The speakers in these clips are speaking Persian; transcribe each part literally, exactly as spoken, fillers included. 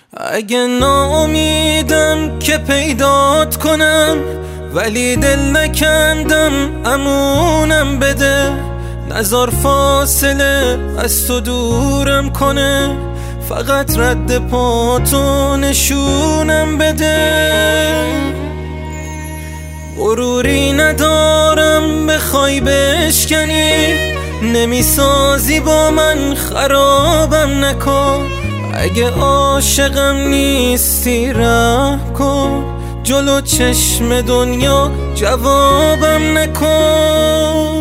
اگه ناامیدم که پیدات کنم، ولی دل نکندم امونم بده. نزار فاصله از تو دورم کنه، فقط رد پاتو نشونم بده. غروری ندارم بخوای بشکنی، نمیسازی با من خرابم نکن. اگه عاشقم نیستی رحم کن، جلو چشم دنیا جوابم نکن.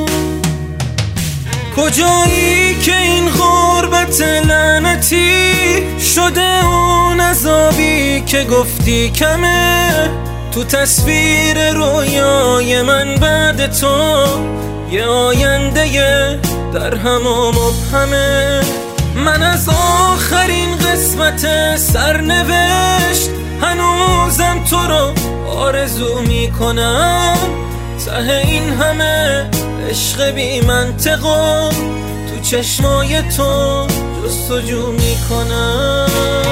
کجایی که این غربت لعنتی شده اون عذابی که گفتی کمه؟ تو تصویر رویای من بعد تو یه آینده در هم و مبهمه. من از آخرین قسمت سرنوشت هنوزم تو رو آرزو میکنم. ته این همه عشق بی منطقم تو چشمای تو جستجو میکنم.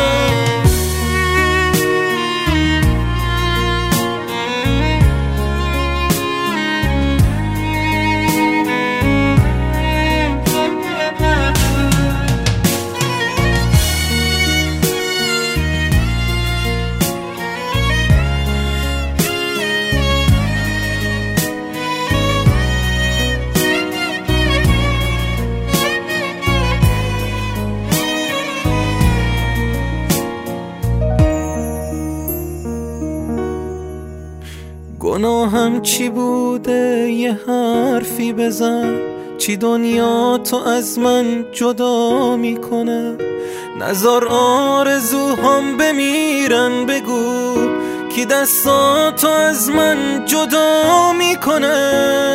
گناهم چی بوده یه حرفی بزن؟ چی دنیا تو از من جدا میکنه؟ نزار آرزوهام بمیرن، بگو کی دستاتو از من جدا میکنه؟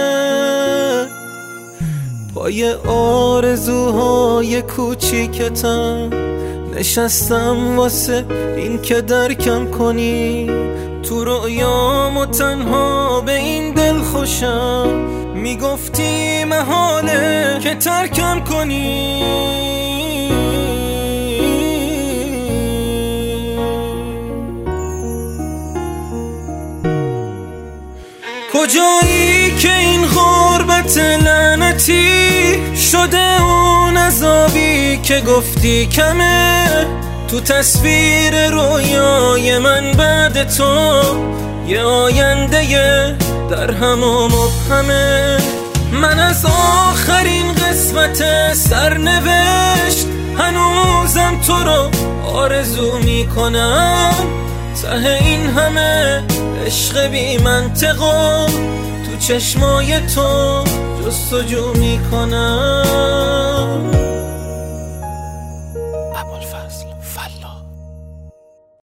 پای آرزوهای کوچیکتم نشستم واسه این که درکم کنی. تو رویام و تنها به این دل خوشم میگفتی محاله که ترکم کنی. کجایی که این غربت لعنتی شده اون عذابی که گفتی کمه؟ تو تصویر رویای من بعد تو یه آینده در هم و مبهمه. من از آخرین قسمت سرنوشت هنوزم تو رو آرزو میکنم. ته این همه عشق بی منطقم تو چشمای تو جستجو میکنم.